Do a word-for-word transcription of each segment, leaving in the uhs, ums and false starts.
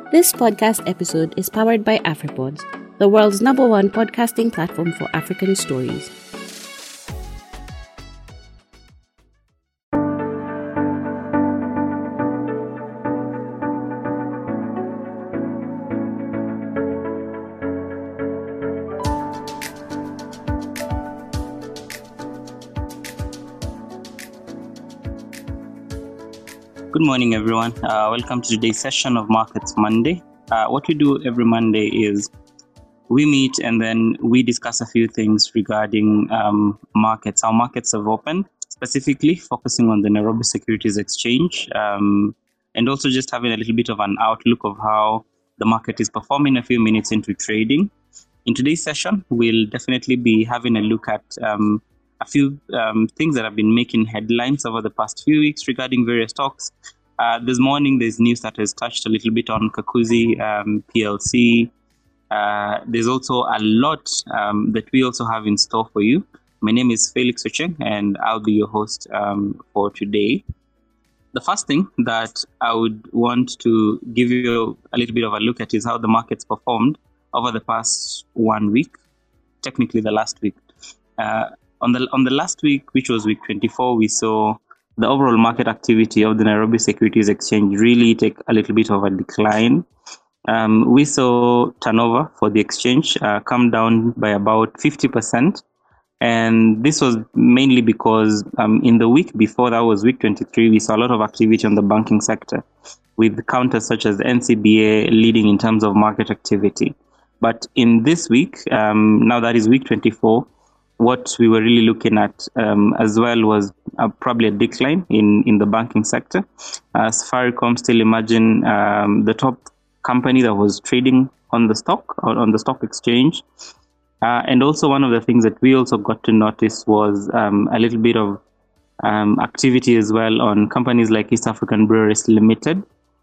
This podcast episode is powered by AfriPods, the world's number one podcasting platform for African stories. Good morning, everyone. Uh, welcome to today's session of Markets Monday. Uh, what we do every Monday is we meet and then we discuss a few things regarding um, markets, how markets have opened, specifically focusing on the Nairobi Securities Exchange, um, and also just having a little bit of an outlook of how the market is performing a few minutes into trading. In today's session, we'll definitely be having a look at um, a few um, things that have been making headlines over the past few weeks regarding various stocks. Uh, this morning, there's news that has touched a little bit on Kakuzi um, P L C. Uh, there's also a lot um, that we also have in store for you. My name is Felix Ocheng, and I'll be your host um, for today. The first thing that I would want to give you a little bit of a look at is how the markets performed over the past one week, technically the last week. Uh, On the on the last week, which was week twenty-four, we saw the overall market activity of the Nairobi Securities Exchange really take a little bit of a decline. Um, we saw turnover for the exchange uh, come down by about fifty percent. And this was mainly because um, in the week before, that was week twenty-three, we saw a lot of activity on the banking sector, with counters such as the N C B A leading in terms of market activity. But in this week, um, now that is week twenty-four, what we were really looking at um, as well was uh, probably a decline in, in the banking sector. Uh, Safaricom still emerging um, the top company that was trading on the stock, or on the stock exchange. Uh, and also one of the things that we also got to notice was um, a little bit of um, activity as well on companies like East African Breweries Limited.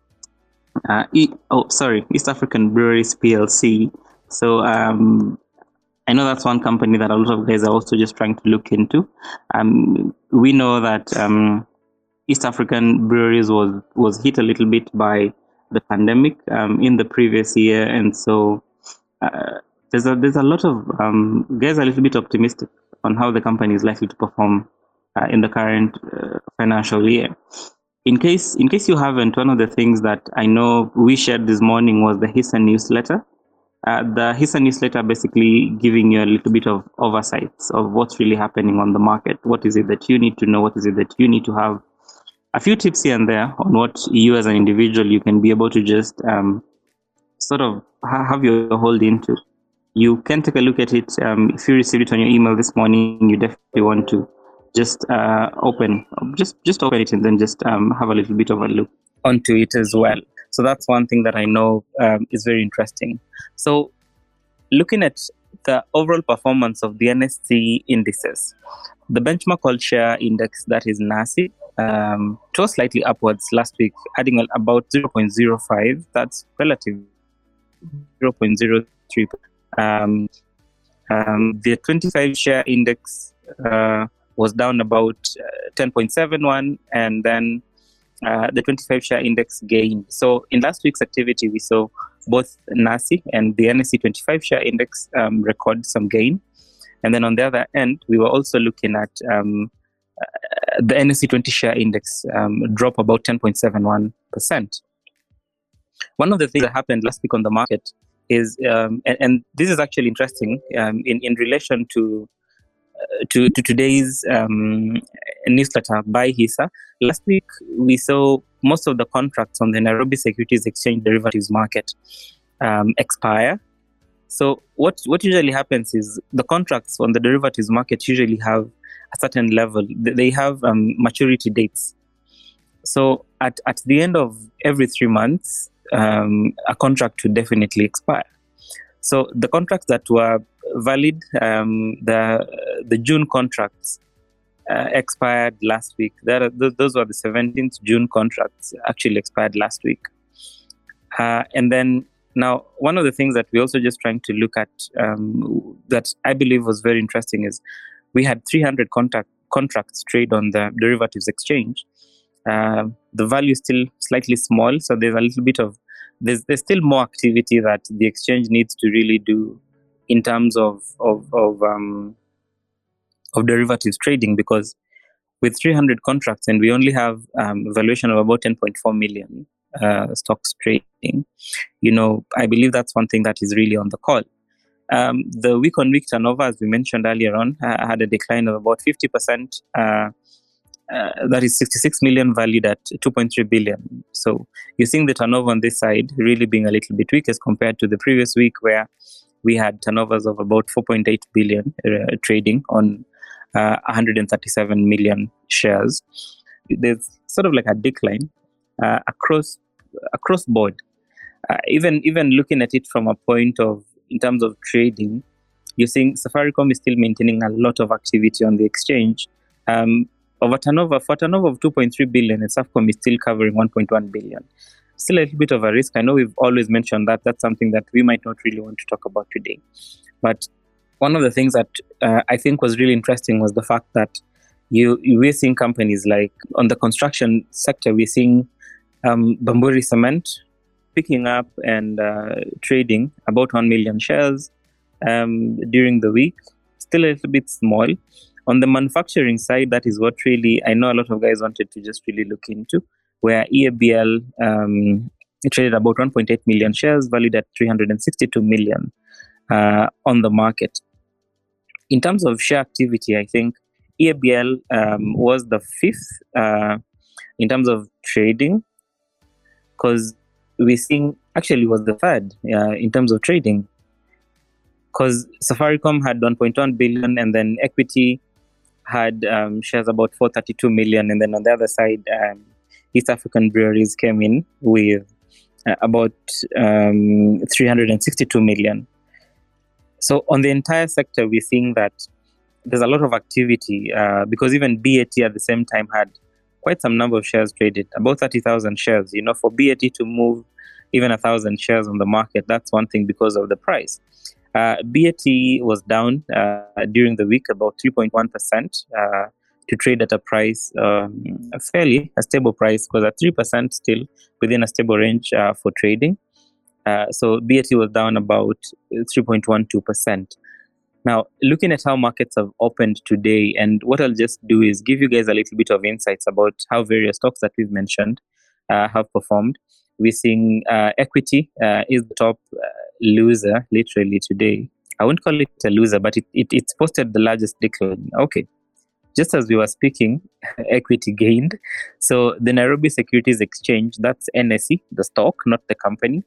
Uh, e- oh, sorry, East African Breweries P L C. So, um, I know that's one company that a lot of guys are also just trying to look into. Um, we know that um, East African Breweries was, was hit a little bit by the pandemic um, in the previous year, and so uh, there's a there's a lot of um, guys are a little bit optimistic on how the company is likely to perform uh, in the current uh, financial year. In case in case you haven't, one of the things that I know we shared this morning was the HISA newsletter. Uh, the HISA newsletter basically giving you a little bit of oversights of what's really happening on the market. What is it that you need to know? What is it that you need to have? A few tips here and there on what you as an individual, you can be able to just um, sort of ha- have your hold into. You can take a look at it. Um, if you received it on your email this morning, you definitely want to just uh, open, just, just open it and then just um, have a little bit of a look onto it as well. So that's one thing that I know um, is very interesting. So looking at the overall performance of the N S C indices, the benchmark all share index, that is N A S I, um, was slightly upwards last week, adding about zero point zero five. That's relative zero point zero three. Um, um, the twenty-five share index uh, was down about uh, ten point seven one, and then Uh, the twenty-five share index gained. So in last week's activity, we saw both N A S I and the N S C twenty-five share index um, record some gain. And then on the other end, we were also looking at um, uh, the N S C twenty share index um, drop about ten point seven one percent. One of the things that happened last week on the market is, um, and, and this is actually interesting um, in, in relation to To, to today's um, newsletter by HISA. Last week, we saw most of the contracts on the Nairobi Securities Exchange derivatives market um, expire. So what, what usually happens is the contracts on the derivatives market usually have a certain level. They have um, maturity dates. So at, at the end of every three months, um, a contract would definitely expire. So the contracts that were valid, um, the the June contracts uh, expired last week. There, th- those were the seventeenth June contracts actually expired last week. Uh, and then now, one of the things that we're also just trying to look at um, that I believe was very interesting is we had three hundred contract, contracts trade on the derivatives exchange. Uh, the value is still slightly small, so there's a little bit of there's there's still more activity that the exchange needs to really do in terms of of of um, of derivatives trading, because with three hundred contracts and we only have um, a valuation of about ten point four million uh, stocks trading, you know, I believe that's one thing that is really on the call. Um, the week-on-week turnover, as we mentioned earlier on, uh, had a decline of about fifty percent. Uh, uh, that is sixty-six million valued at two point three billion. So you're seeing the turnover on this side really being a little bit weak as compared to the previous week, where we had turnovers of about four point eight billion uh, trading on uh, one hundred thirty-seven million shares. There's sort of like a decline uh, across across board. Uh, even even looking at it from a point of, in terms of trading, you're seeing Safaricom is still maintaining a lot of activity on the exchange. Um, of a turnover, for a turnover of two point three billion, and Safcom is still covering one point one billion. Still a little bit of a risk. I know we've always mentioned that. That's something that we might not really want to talk about today. But one of the things that uh, I think was really interesting was the fact that you, you we're seeing companies like on the construction sector, we're seeing um, Bamburi Cement picking up and uh, trading about one million shares um, during the week. Still a little bit small. On the manufacturing side, that is what really, I know a lot of guys wanted to just really look into, where E A B L um, traded about one point eight million shares, valued at three hundred sixty-two million uh, on the market. In terms of share activity, I think E A B L um, was the fifth uh, in terms of trading, because we're seeing, actually was the third uh, in terms of trading, because Safaricom had one point one billion, and then Equity had um, shares about four hundred thirty-two million, and then on the other side, um, East African Breweries came in with uh, about um, three hundred sixty-two million. So on the entire sector, we're seeing that there's a lot of activity uh, because even B A T at the same time had quite some number of shares traded, about thirty thousand shares. You know, for B A T to move even a thousand shares on the market, that's one thing because of the price. Uh, B A T was down uh, during the week about three point one percent uh, to trade at a price, um, a fairly a stable price, because at three percent still within a stable range uh, for trading. Uh, so B A T was down about three point one two percent. Now, looking at how markets have opened today, and what I'll just do is give you guys a little bit of insights about how various stocks that we've mentioned uh, have performed. We're seeing uh, Equity uh, is the top uh, loser literally today. I won't call it a loser, but it, it it's posted the largest decline. Okay. Just as we were speaking, Equity gained. So the Nairobi Securities Exchange, that's N S E, the stock, not the company,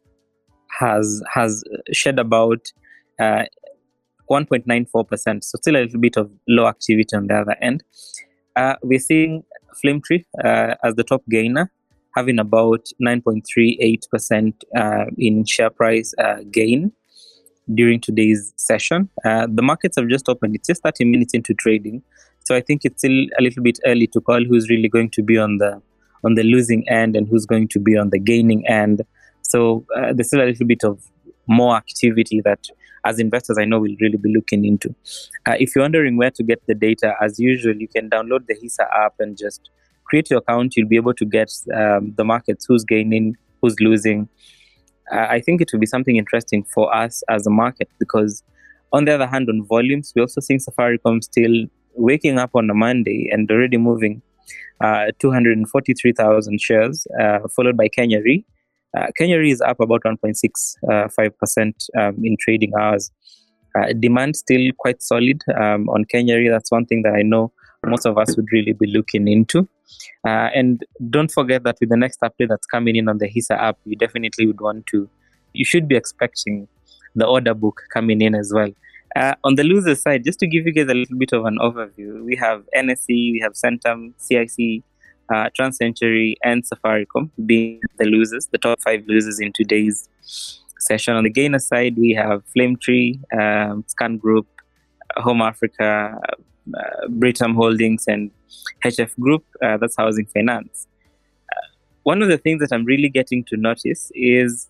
has has shed about uh, one point nine four percent. So still a little bit of low activity on the other end. Uh, we're seeing Flametree uh, as the top gainer, having about nine point three eight percent uh, in share price uh, gain during today's session. Uh, the markets have just opened. It's just thirty minutes into trading. So I think it's still a little bit early to call who's really going to be on the on the losing end and who's going to be on the gaining end. So uh, there's still a little bit of more activity that, as investors, I know we'll really be looking into. Uh, if you're wondering where to get the data, as usual, you can download the HISA app and just create your account. You'll be able to get um, the markets, who's gaining, who's losing. Uh, I think it will be something interesting for us as a market, because on the other hand, on volumes, we're also seeing Safaricom still waking up on a Monday and already moving uh, two hundred forty-three thousand shares, uh, followed by Kenya Re. Uh, Kenya Re is up about one point six five percent um, in trading hours. Uh, demand still quite solid um, on Kenya Re. That's one thing that I know most of us would really be looking into. Uh, and don't forget that with the next update that's coming in on the HISA app, you definitely would want to, you should be expecting the order book coming in as well. Uh, on the loser side, just to give you guys a little bit of an overview, we have N S E, we have Centum, C I C, uh, TransCentury, and Safaricom being the losers, the top five losers in today's session. On the gainer side, we have Flametree, um, Scan Group, Home Africa, uh, Britam Holdings, and H F Group, uh, that's Housing Finance. Uh, one of the things that I'm really getting to notice is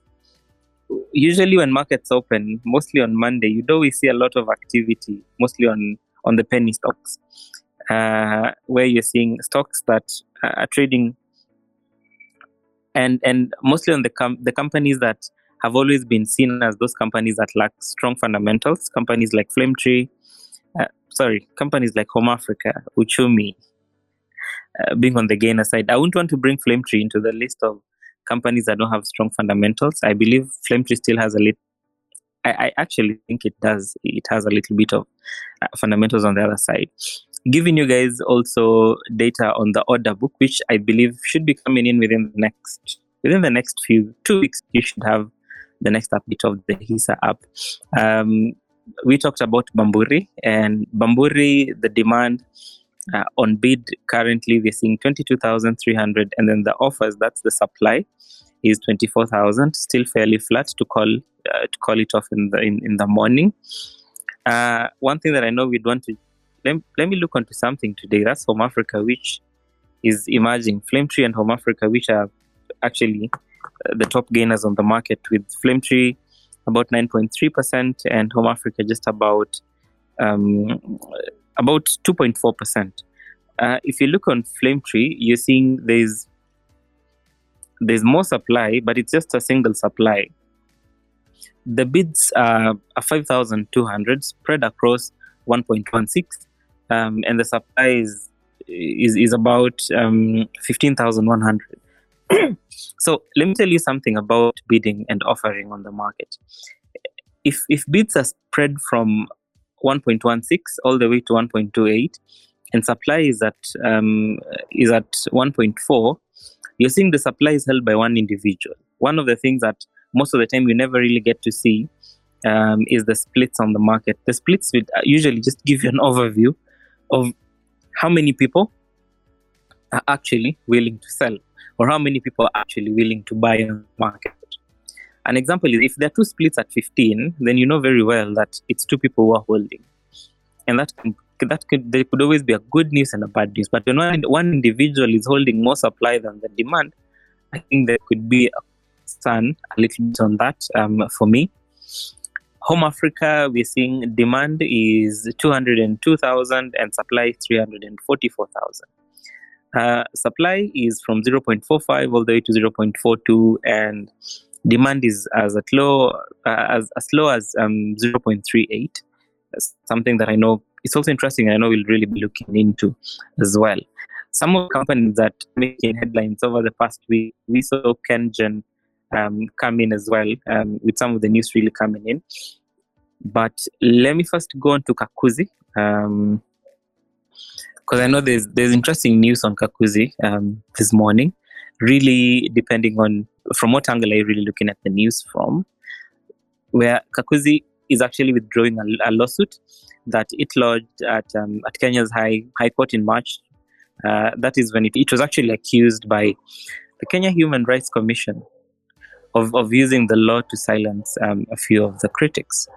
usually when markets open, mostly on Monday, you know, we see a lot of activity, mostly on, on the penny stocks, uh, where you're seeing stocks that are trading and and mostly on the com- the companies that have always been seen as those companies that lack strong fundamentals, companies like Flametree, uh, sorry, companies like Home Africa, Uchumi, uh, being on the gainer side. I wouldn't want to bring Flametree into the list of companies that don't have strong fundamentals. I believe Flametree still has a little, I, I actually think it does. It has a little bit of uh, fundamentals on the other side. Giving you guys also data on the order book, which I believe should be coming in within the next within the next few two weeks. You should have the next update of the HISA app. Um, we talked about Bamburi, and Bamburi, the demand uh, on bid currently we're seeing twenty-two thousand three hundred, and then the offers, that's the supply, is twenty-four thousand. Still fairly flat to call uh, to call it off in the in, in the morning. Uh, one thing that I know we'd want to let, let me look onto something today. That's Home Africa, which is emerging. Flametree and Home Africa, which are actually uh, the top gainers on the market, with Flametree about nine point three percent and Home Africa just about um, about two point four percent. Uh, if you look on Flametree, you're seeing there's there's more supply, but it's just a single supply. The bids are five thousand two hundred spread across one point one six, um, and the supply is is, is about um, fifteen thousand one hundred. So let me tell you something about bidding and offering on the market. If if bids are spread from one point one six all the way to one point two eight, and supply is at um, is at one point four, you're seeing the supply is held by one individual. One of the things that most of the time you never really get to see um, is the splits on the market. The splits would usually just give you an overview of how many people are actually willing to sell, or how many people are actually willing to buy on the market. An example is if there are two splits at fifteen, then you know very well that it's two people who are holding. And that can, that could there could always be a good news and a bad news. But when one, one individual is holding more supply than the demand, I think there could be a concern a little bit on that um, for me. Home Africa, we're seeing demand is two hundred two thousand and supply three hundred forty-four thousand. Uh, supply is from zero point four five all the way to zero point four two, and demand is as at low uh, as as low as um, zero point three eight. That's something that I know it's also interesting. I know we'll really be looking into as well. Some of the companies that making headlines over the past week, we saw KenGen um, come in as well, um, with some of the news really coming in. But let me first go on to Kakuzi, um, because I know there's there's interesting news on Kakuzi um, this morning. Really depending on from what angle are you really looking at the news from, where Kakuzi is actually withdrawing a, a lawsuit that it lodged at um, at Kenya's High High Court in March. Uh, that is when it, it was actually accused by the Kenya Human Rights Commission of, of using the law to silence um, a few of the critics.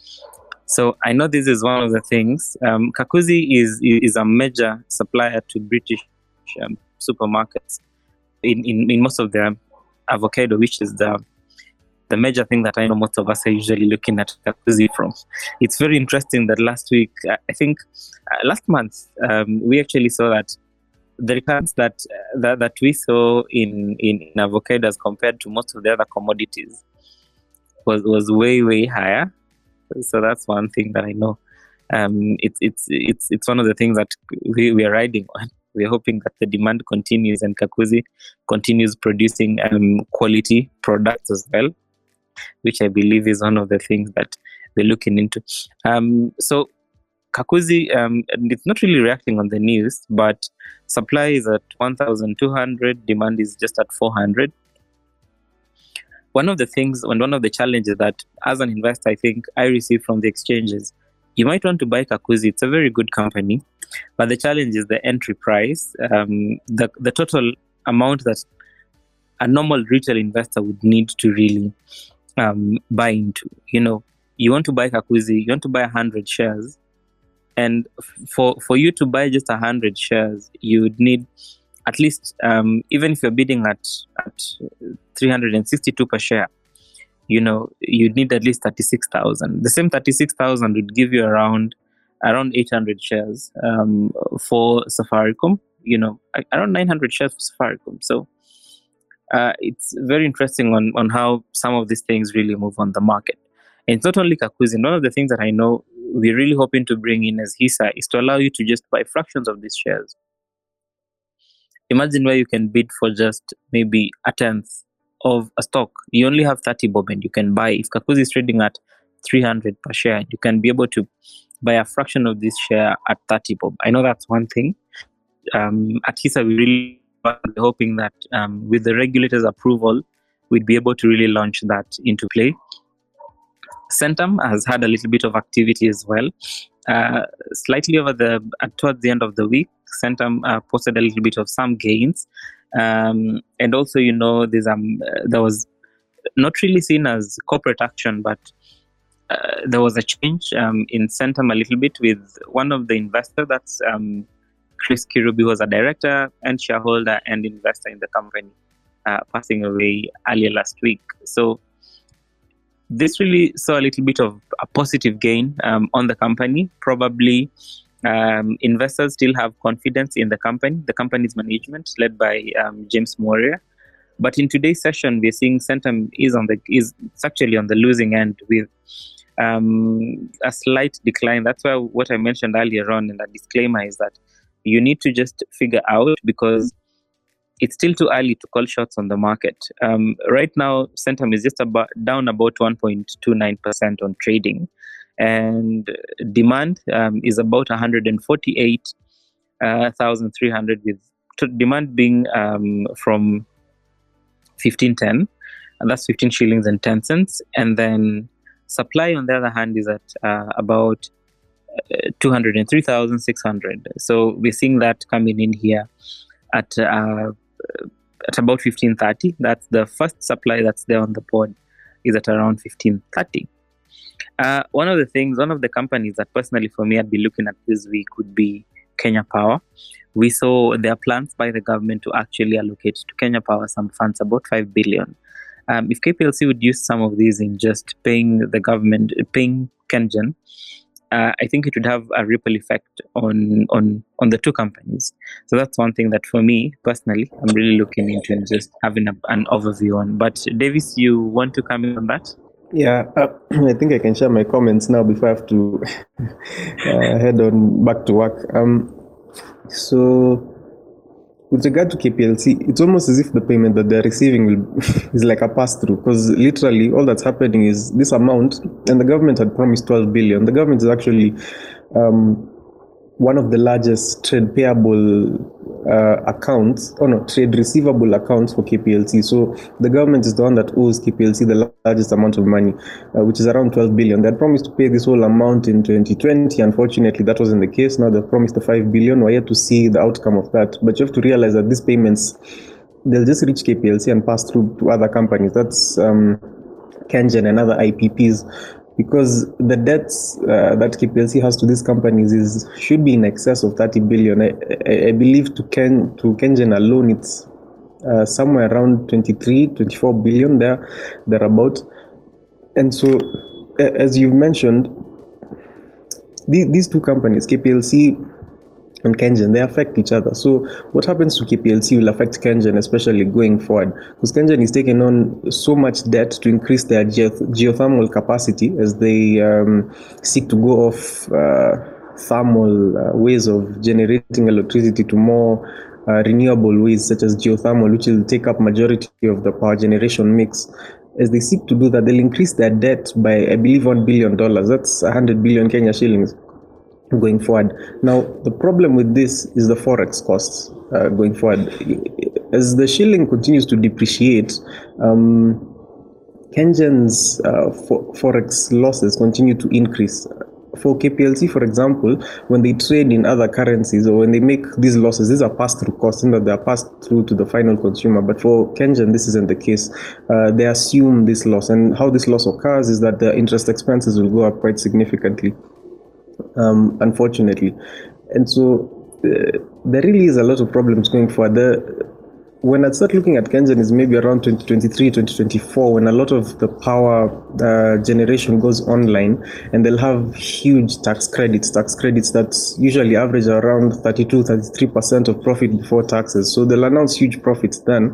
So I know this is one of the things. Um, Kakuzi is is a major supplier to British um, supermarkets in, in, in most of their avocado, which is the the major thing that I know most of us are usually looking at Kakuzi from. It's very interesting that last week, I think uh, last month, um, we actually saw that the returns that, uh, that that we saw in, in, in avocados compared to most of the other commodities was, was way, way higher. So that's one thing that I know. Um, it's it's it's it's one of the things that we, we are riding on. We're hoping that the demand continues and Kakuzi continues producing um, quality products as well, which I believe is one of the things that we're looking into. Um, so Kakuzi, um, it's not really reacting on the news, but supply is at one thousand two hundred, demand is just at four hundred. One of the things and one of the challenges that as an investor, I think I receive from the exchanges, you might want to buy Kakuzi. It's a very good company, but the challenge is the entry price, um, the, the total amount that a normal retail investor would need to really um, buy into. You know, you want to buy Kakuzi, you want to buy one hundred shares, and for, for you to buy just one hundred shares, you would need at least, um, even if you're bidding at, at three hundred sixty-two per share, you know, you'd need at least thirty-six thousand. The same thirty-six thousand would give you around around eight hundred shares um, for Safaricom, you know, around nine hundred shares for Safaricom. So uh, it's very interesting on, on how some of these things really move on the market. And it's not only Kakuzi. One of the things that I know we're really hoping to bring in as HISA is to allow you to just buy fractions of these shares. Imagine where you can bid for just maybe a tenth of a stock. You only have thirty bob and you can buy. If Kakuzi is trading at three hundred per share, you can be able to buy a fraction of this share at thirty bob. I know that's one thing. Um, at HISA, we really are hoping that um, with the regulator's approval, we'd be able to really launch that into play. Centum has had a little bit of activity as well. Uh, slightly over the uh, towards the end of the week, Centum uh, posted a little bit of some gains, um, and also, you know, there's um uh, there was not really seen as corporate action, but uh, there was a change um, in Centum a little bit with one of the investors. That's um, Chris Kirubi, who was a director and shareholder and investor in the company, uh, passing away earlier last week. So this really saw a little bit of a positive gain um, on the company. Probably um, investors still have confidence in the company, the company's management, led by um, James Moria. But in today's session, we're seeing Centum is on the is it's actually on the losing end with um, a slight decline. That's why what I mentioned earlier on in the disclaimer is that you need to just figure out, because it's still too early to call shots on the market. Um, right now, Centum is just about down about one point two nine percent on trading, and demand um, is about one hundred forty-eight thousand three hundred, with t- demand being um, from fifteen ten, and that's fifteen shillings and ten cents. And then supply, on the other hand, is at uh, about uh, two hundred three thousand six hundred. So we're seeing that coming in here at uh, at about fifteen thirty. That's the first supply that's there on the board, is at around fifteen thirty. Uh, one of the things, one of the companies that personally for me I'd be looking at this week would be Kenya Power. We saw there are plans by the government to actually allocate to Kenya Power some funds, about five billion. Um, if K P L C would use some of these in just paying the government, paying KenGen, Uh, I think it would have a ripple effect on, on on the two companies. So that's one thing that for me personally, I'm really looking into and just having a, an overview on. But Davis, you want to comment on that? Yeah, uh, I think I can share my comments now before I have to uh, head on back to work. Um, so with regard to K P L C, it's almost as if the payment that they're receiving will, is like a pass-through, because literally all that's happening is this amount, and the government had promised twelve billion. The government is actually um, one of the largest trade payable uh, accounts, or no, trade receivable accounts for K P L C. So the government is the one that owes K P L C the largest amount of money, uh, which is around twelve billion. They had promised to pay this whole amount in twenty twenty. Unfortunately, that wasn't the case. Now they've promised the five billion. We're yet to see the outcome of that. But you have to realize that these payments, they'll just reach K P L C and pass through to other companies. That's um, KenGen and other I P Ps. Because the debts uh, that K P L C has to these companies is should be in excess of thirty billion. I, I, I believe to Ken to KenGen alone, it's uh, somewhere around twenty-three, twenty-four billion there, thereabout. And so, uh, as you've mentioned, these, these two companies, K P L C and KenGen, they affect each other. So what happens to K P L C will affect KenGen, especially going forward, because KenGen is taking on so much debt to increase their geoth- geothermal capacity as they um, seek to go off uh, thermal uh, ways of generating electricity to more uh, renewable ways, such as geothermal, which will take up majority of the power generation mix. As they seek to do that, they'll increase their debt by, I believe, one billion dollars. That's one hundred billion Kenya shillings. Going forward. Now, the problem with this is the forex costs uh, going forward. As the shilling continues to depreciate, um, KenGen's uh, for- forex losses continue to increase. For K P L C, for example, when they trade in other currencies or when they make these losses, these are pass-through costs, and that they are passed through to the final consumer. But for KenGen, this isn't the case. Uh, they assume this loss, and how this loss occurs is that the interest expenses will go up quite significantly. Um, unfortunately. And so uh, there really is a lot of problems going forward. The, when I start looking at KenGen is maybe around twenty twenty-three, twenty twenty-four, when a lot of the power uh, generation goes online, and they'll have huge tax credits, tax credits that usually average around thirty-two, thirty-three percent of profit before taxes. So they'll announce huge profits then,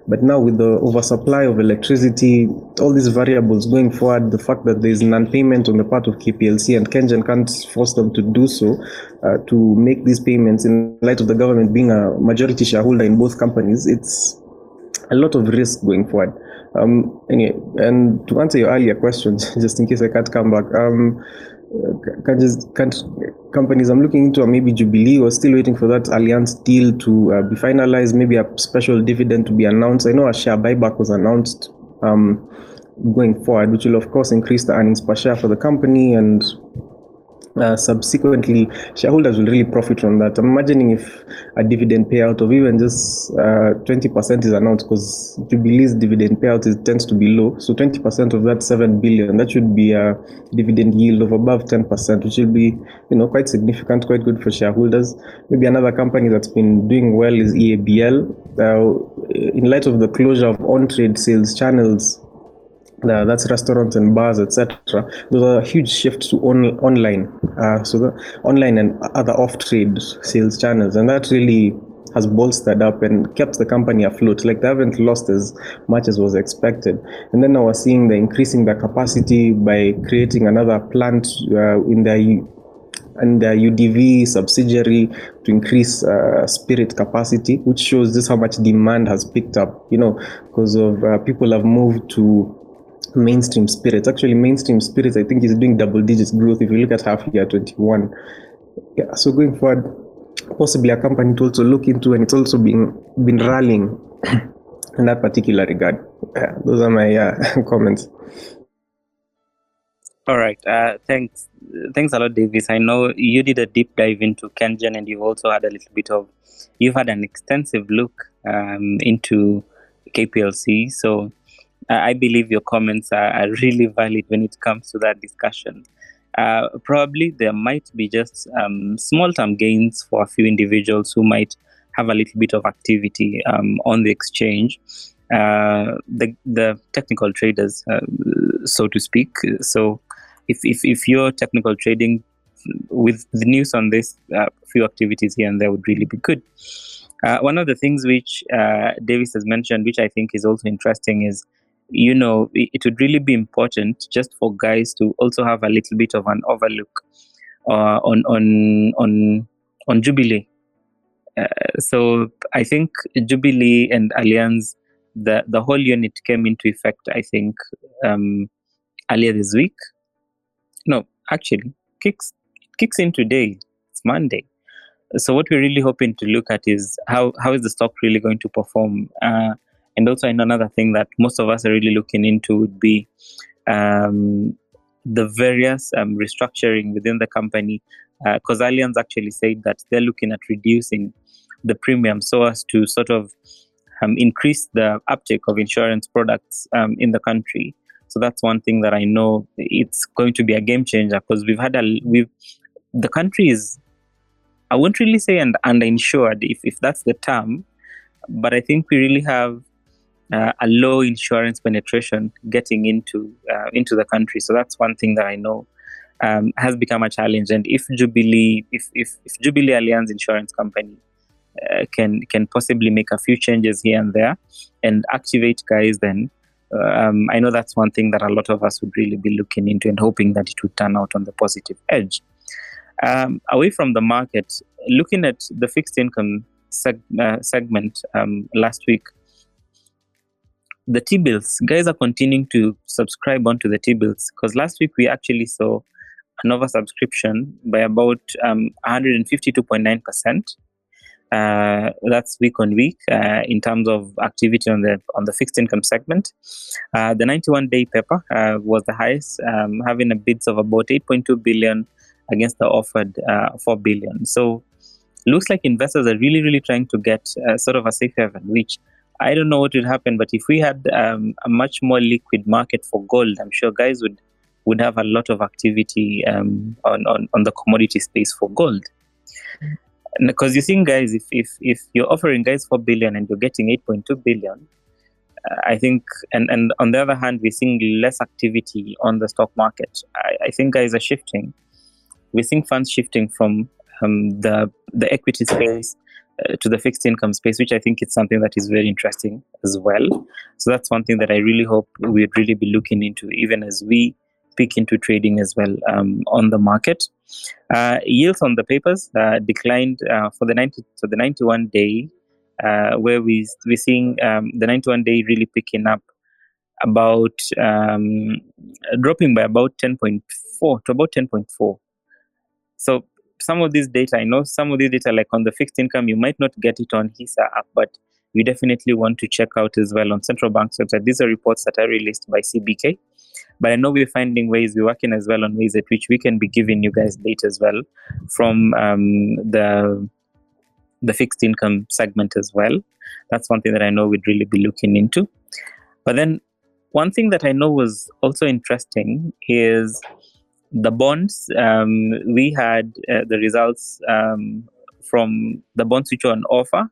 But now with the oversupply of electricity, all these variables going forward, the fact that there is non-payment on the part of K P L C and KenGen can't force them to do so, uh, to make these payments in light of the government being a majority shareholder in both companies, it's a lot of risk going forward. Um, anyway, and to answer your earlier questions, just in case I can't come back, um, can just can't companies I'm looking into are maybe Jubilee. We're still waiting for that Alliance deal to uh, be finalized. Maybe a special dividend to be announced. I know a share buyback was announced um, going forward, which will of course increase the earnings per share for the company, and Uh, subsequently, shareholders will really profit from that. I'm imagining if a dividend payout of even just uh, twenty percent is announced, because Jubilee's dividend payout is, tends to be low. So twenty percent of that seven billion, that should be a dividend yield of above ten percent, which will be, you know, quite significant, quite good for shareholders. Maybe another company that's been doing well is E A B L. Uh, in light of the closure of on-trade sales channels, Uh, that's restaurants and bars, et cetera. There's a huge shift to on, online, uh, so the online and other off-trade sales channels, and that really has bolstered up and kept the company afloat. Like, they haven't lost as much as was expected. And then now we're seeing the increasing the capacity by creating another plant uh, in the and the U D V subsidiary to increase uh, spirit capacity, which shows just how much demand has picked up. You know, because of uh, people have moved to mainstream spirits. Actually, mainstream spirits, I think, is doing double digits growth if you look at half year twenty-one. Yeah, so going forward, possibly a company to also look into, and it's also been been rallying in that particular regard. Yeah, those are my uh, comments. All right. Uh, thanks. Thanks a lot, Davis. I know you did a deep dive into KenGen, and you've also had a little bit of, you've had an extensive look um, into K P L C. So I believe your comments are, are really valid when it comes to that discussion. Uh, probably there might be just um, small-term gains for a few individuals who might have a little bit of activity um, on the exchange, uh, the the technical traders, uh, so to speak. So if, if, if you're technical trading, with the news on this, a uh, few activities here and there would really be good. Uh, one of the things which uh, Davis has mentioned, which I think is also interesting, is, you know, it would really be important just for guys to also have a little bit of an overlook uh, on on on on Jubilee. Uh, so I think Jubilee and Allianz, the the whole unit came into effect, I think, um, earlier this week. No, actually, kicks kicks in today. It's Monday. So what we're really hoping to look at is how how is the stock really going to perform. Uh, And also, another thing that most of us are really looking into would be um, the various um, restructuring within the company. Because uh, Allianz actually said that they're looking at reducing the premium so as to sort of um, increase the uptake of insurance products um, in the country. So that's one thing that I know it's going to be a game changer, because we've had a we've the country is, I won't really say and underinsured if if that's the term, but I think we really have Uh, a low insurance penetration getting into uh, into the country. So that's one thing that I know um, has become a challenge. And if Jubilee, if if, if Jubilee Allianz Insurance Company uh, can can possibly make a few changes here and there and activate guys, then um, I know that's one thing that a lot of us would really be looking into and hoping that it would turn out on the positive edge. Um, away from the market, looking at the fixed income seg- uh, segment um, last week, the T-bills, guys are continuing to subscribe onto the T-bills, because last week we actually saw an oversubscription by about um, one hundred fifty-two point nine percent. Uh, that's week on week uh, in terms of activity on the on the fixed income segment. Uh, the ninety-one day paper uh, was the highest, um, having a bids of about eight point two billion against the offered uh, four billion. So looks like investors are really, really trying to get uh, sort of a safe haven, which I don't know what would happen, but if we had um, a much more liquid market for gold, I'm sure guys would, would have a lot of activity um, on, on, on the commodity space for gold. Because you think, guys, if, if if you're offering guys four billion and you're getting eight point two billion, uh, I think, and, and on the other hand, we're seeing less activity on the stock market. I, I think guys are shifting. We're seeing funds shifting from um, the the equity space uh, to the fixed income space, which I think is something that is very interesting as well. So that's one thing that I really hope we'd really be looking into, even as we peek into trading as well um, on the market. Uh, yields on the papers uh, declined uh, for the ninety so the ninety-one day, uh, where we we're seeing um, the ninety-one day really picking up, about um, dropping by about ten point four to about ten point four. So some of these data, I know some of these data, like on the fixed income, you might not get it on HISA app, but we definitely want to check out as well on central bank's website. These are reports that are released by C B K. But I know we're finding ways, we're working as well on ways at which we can be giving you guys data as well from um, the the fixed income segment as well. That's one thing that I know we'd really be looking into. But then one thing that I know was also interesting is the bonds. Um, we had uh, the results um, from the bonds which were on offer.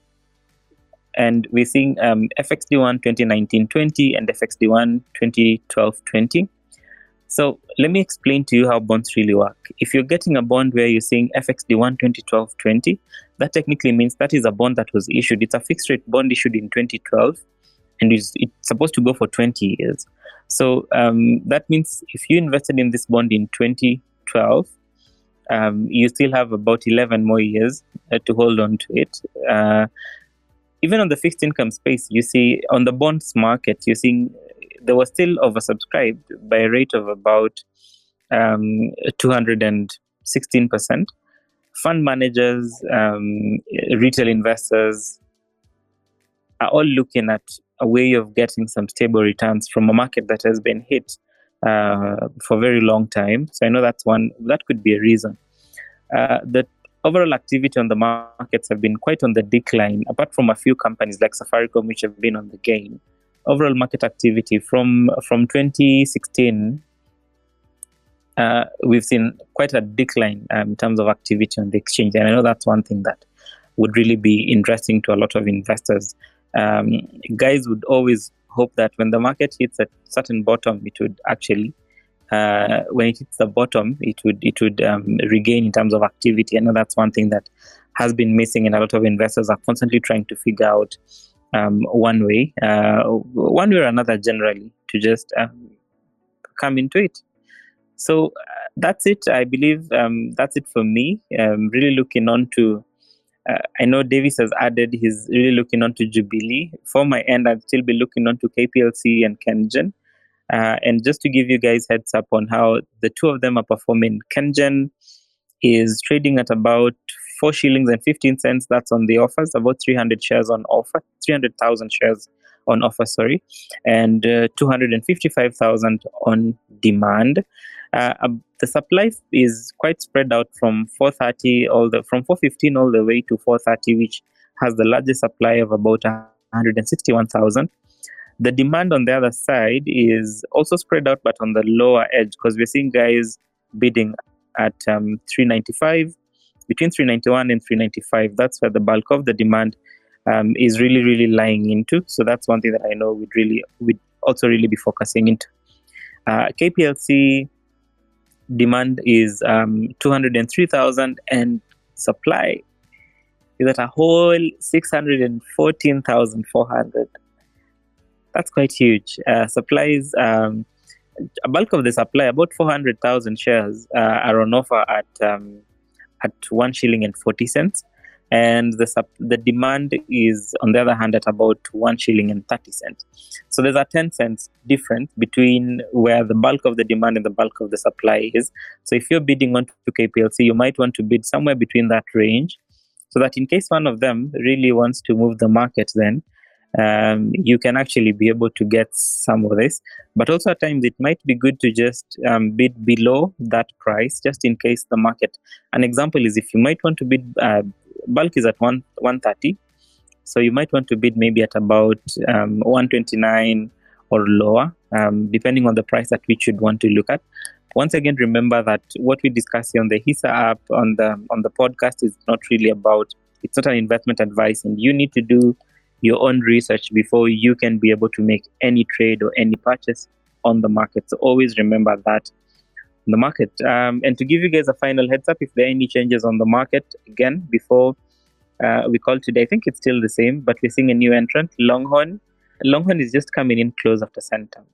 And we're seeing um, F X D one twenty nineteen twenty and F X D one twenty twelve twenty. So let me explain to you how bonds really work. If you're getting a bond where you're seeing F X D one twenty twelve twenty, that technically means that is a bond that was issued. It's a fixed rate bond issued in twenty twelve, and it's, it's supposed to go for twenty years. So um, that means if you invested in this bond in twenty twelve, um, you still have about eleven more years uh, to hold on to it. Uh, Even on the fixed income space, you see on the bonds market, you're seeing they were still oversubscribed by a rate of about um, two hundred sixteen percent. Fund managers, um, retail investors are all looking at a way of getting some stable returns from a market that has been hit uh, for a very long time. So I know that's one, that could be a reason. Uh, the overall activity on the markets have been quite on the decline, apart from a few companies like Safaricom, which have been on the gain. Overall market activity from from twenty sixteen, uh, we've seen quite a decline um, in terms of activity on the exchange. And I know that's one thing that would really be interesting to a lot of investors. Um, guys would always hope that when the market hits a certain bottom, it would actually Uh, when it hits the bottom, it would it would um, regain in terms of activity. I know that's one thing that has been missing, and a lot of investors are constantly trying to figure out um, one way, uh, one way or another, generally, to just um, come into it. So uh, that's it. I believe um, that's it for me. Um, really looking on to. Uh, I know Davis has added. He's really looking on to Jubilee. For my end, I'll still be looking on to K P L C and KenGen. Uh, and just to give you guys heads up on how the two of them are performing, KenGen is trading at about four shillings and fifteen cents. That's on the offers, about three hundred shares on offer, three hundred thousand shares on offer, sorry, and uh, two hundred fifty-five thousand on demand. Uh, uh, the supply is quite spread out from four thirty all the from four fifteen all the way to four thirty, which has the largest supply of about one hundred sixty-one thousand. The demand on the other side is also spread out, but on the lower edge, because we're seeing guys bidding at um, three ninety-five, between three ninety-one and three ninety-five. That's where the bulk of the demand um, is really, really lying into. So that's one thing that I know we'd really, we'd also really be focusing into. Uh, K P L C demand is um, two hundred three thousand, and supply is at a whole six hundred fourteen thousand four hundred. That's quite huge. Uh, supplies, um, a bulk of the supply, about four hundred thousand shares, uh, are on offer at um, at one shilling and forty cents, and the sup- the demand is, on the other hand, at about one shilling and thirty cents. So there's a ten cents difference between where the bulk of the demand and the bulk of the supply is. So if you're bidding on to K P L C, you might want to bid somewhere between that range, so that in case one of them really wants to move the market, then Um, you can actually be able to get some of this. But also at times it might be good to just um, bid below that price, just in case the market. An example is if you might want to bid, uh, bulk is at one one thirty, so you might want to bid maybe at about um, one twenty-nine or lower, um, depending on the price at which you'd want to look at. Once again, remember that what we discuss here on the HISA app, on the on the podcast, is not really about, it's not an investment advice, and you need to do your own research before you can be able to make any trade or any purchase on the market. So always remember that on the market. Um, and to give you guys a final heads up, if there are any changes on the market, again, before uh, we call today. I think it's still the same, but we're seeing a new entrant, Longhorn. Longhorn is just coming in close after Centum.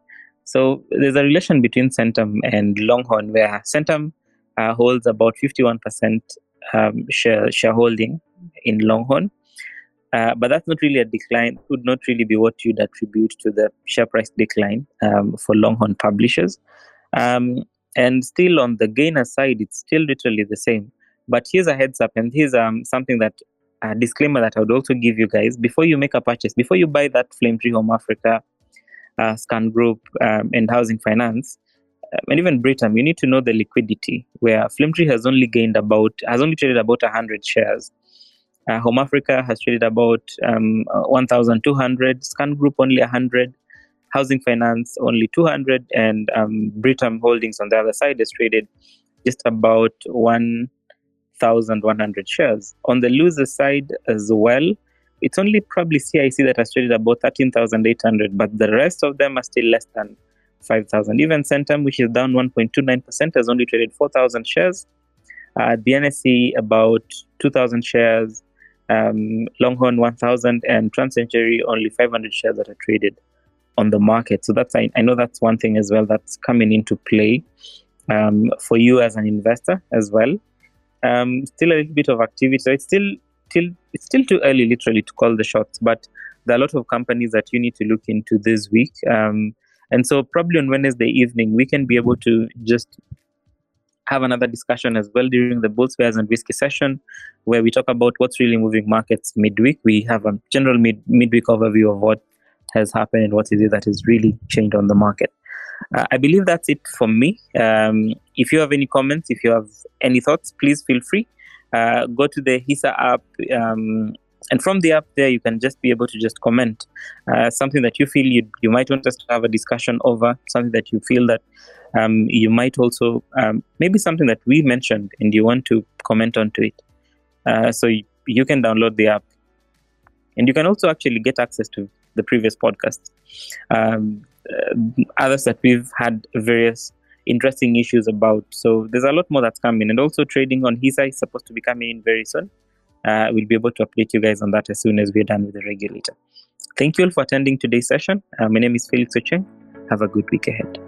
So there's a relation between Centum and Longhorn, where Centum uh, holds about fifty-one percent um, share shareholding in Longhorn. Uh, but that's not really a decline, would not really be what you'd attribute to the share price decline um, for Longhorn Publishers. Um, and still on the gainer side, it's still literally the same. But here's a heads up, and here's um, something that, a disclaimer that I would also give you guys. Before you make a purchase, before you buy that Flame Tree Home Africa, uh, Scan Group, um, and Housing Finance, um, and even Britam, you need to know the liquidity, where Flame Tree has only gained about, has only traded about one hundred shares. Uh, Home Africa has traded about um, one thousand two hundred, Scan Group only one hundred, Housing Finance only two hundred, and um, Britam Holdings on the other side has traded just about one thousand one hundred shares. On the loser side as well, it's only probably C I C that has traded about thirteen thousand eight hundred, but the rest of them are still less than five thousand. Even Centum, which is down one point two nine percent, has only traded four thousand shares. Uh, the N S C, about two thousand shares. Um, Longhorn one thousand, and TransCentury only five hundred shares that are traded on the market. So that's I, I know that's one thing as well that's coming into play um, for you as an investor as well. Um, still a little bit of activity. So it's still, still it's still too early, literally, to call the shots. But there are a lot of companies that you need to look into this week. Um, and so probably on Wednesday evening, we can be able to just have another discussion as well during the Bulls, Bears and Whiskey session, where we talk about what's really moving markets midweek. We have a general mid midweek overview of what has happened and what is it that has really changed on the market. Uh, I believe that's it from me. Um, if you have any comments, if you have any thoughts, please feel free. Uh, go to the HISA app, um, and from the app there, you can just be able to just comment uh, something that you feel you you might want us to have a discussion over, something that you feel that um, you might also, um, maybe something that we mentioned and you want to comment onto it. Uh, so you, you can download the app. And you can also actually get access to the previous podcasts. Um, uh, others that we've had various interesting issues about. So there's a lot more that's coming. And also trading on HISA is supposed to be coming in very soon. Uh, we'll be able to update you guys on that as soon as we're done with the regulator. Thank you all for attending today's session. Uh, my name is Felix Ocheng. Have a good week ahead.